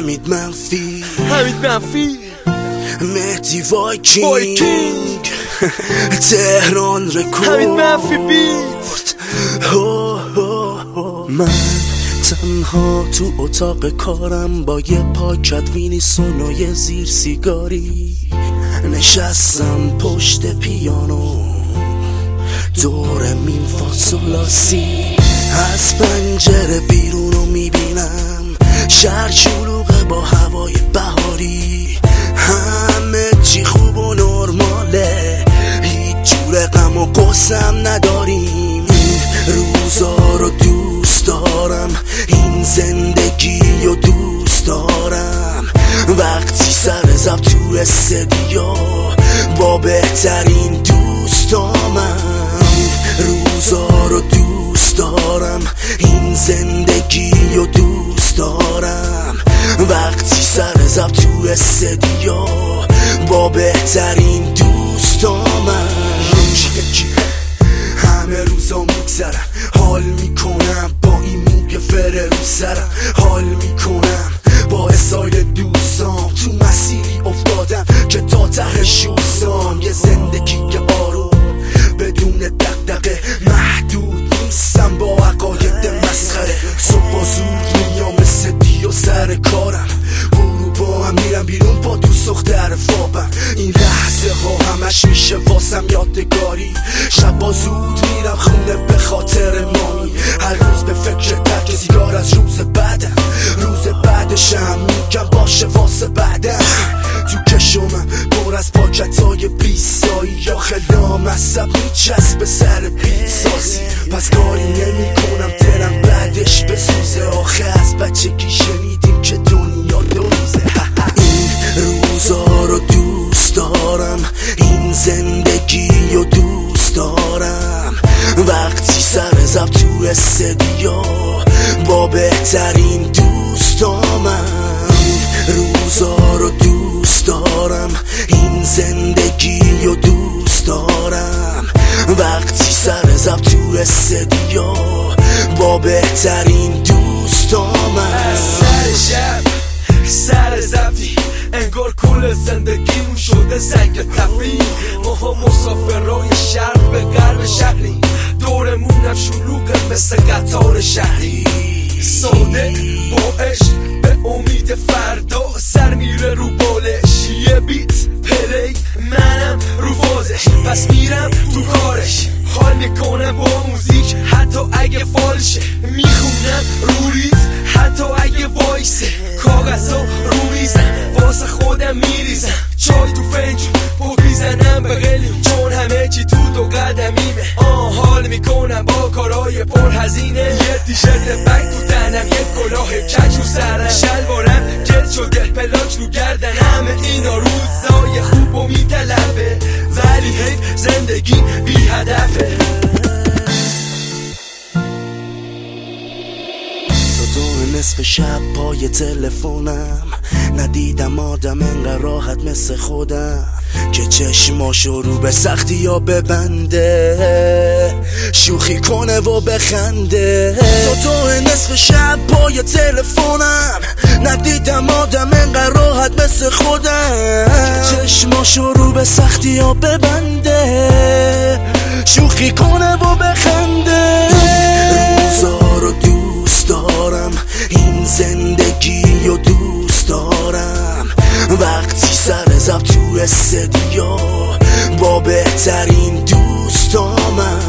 حمید منفی مهدی وایکینگ تهران رکورد حمید منفی بیت. من تنها تو اتاق کارم با یه پاکت وینیسون و یه زیر سیگاری نشستم پشت پیانو دور مین فاصولاسی. از پنجره بیرونو میبینم شهر شلوغه با هوای بهاری، همه چی خوب و نرماله، هیچ جور غم و غصم نداریم. این روزا رو دوست دارم، این زندگی رو دوست دارم، وقتی سر زب تو استدیو با بهترین دوستامم. روزا رو دوست دارم، این زندگی رو دوست دارم، وقتی سر زب تو استدیو با بهترین دوستامم. همه روزا میگذرن، حال میکنم با این موگ فره رو سرم، حال میکنم با اسایل دوستام، تو مسیری افتادم که تا ته شوستام. یه زندگی که آروم بدون دغدغه، محدود نیستم با عقاید مسخره. صبح زود میام مثل دیو سر کارم، غروبا هم میرم بیرون با دوست دختر فابم. این لحظه ها همش میشه واسم یادگاری، شبا زود میرم خونه به خاطر مامی. هر روز به فکر ترک سیگار از روز بعدم، روز بعدشم میگم باشه واسه بعدم. تو کشومم پر از پاکتای بیسایی، یا خلام عصب میچسب سر پیتسازی، پس کاری نمی کنم دلم بعدش بسوزه. آخه از بچگی شنیدیم که دنیا دو روزه. این روزا رو دوست دارم، این زندگی رو دوست دارم، وقتی سر زب تو استدیو با بهترین دوستامم. روزا رو دوست دارم، این زندگی رو دوست دارم، وقتی سر زب تو استدیو با بهترین دوستامم. سر شب سر زبطی انگار کل زندگیم شده زنگ تفریح. ماها مسافرای شرق به غرب شهری، دورمونم شلوغه مثل قطار شهری. ساده با عشق به امید فردا، سر میره رو بالش، یه بیت پلی منم رو فازش، پس میرم تو کارش. حال میکنم با موزیک حتی اگه فالشه، میخونم رو ریز حتی اگه وایسه. کاغذا رو میزن واسه خودم میریزم، چای تو فنجون پک میزنم به قلیون، چون همه چی تو دو قدمیمه. حال میکنم با کارای پر هزینه، یه تیشرت بک تو تنم، یه کلاه کج رو سرم، شلوارم گرد شده پلاک رو گردن. همه اینا روزای خوب و میطلبه، ولی حیف زندگی بی هدفه. تو نصف شب پای تلفنم، ندیدم آدم انقدر راحت مثل خودم که چشماشو رو به سختی یا ببنده، شوخی کنه و بخنده. تو نصف شب پای تلفنم، ندیدم آدم انقدر راحت مثل خودم که چشماشو رو به سختی یا ببنده، شوخی کنه و بخنده. روزا رو دوست دارم، این زندگی رو دوست دارم، وقتی سر زب تو استدیو با بهترین دوستامم.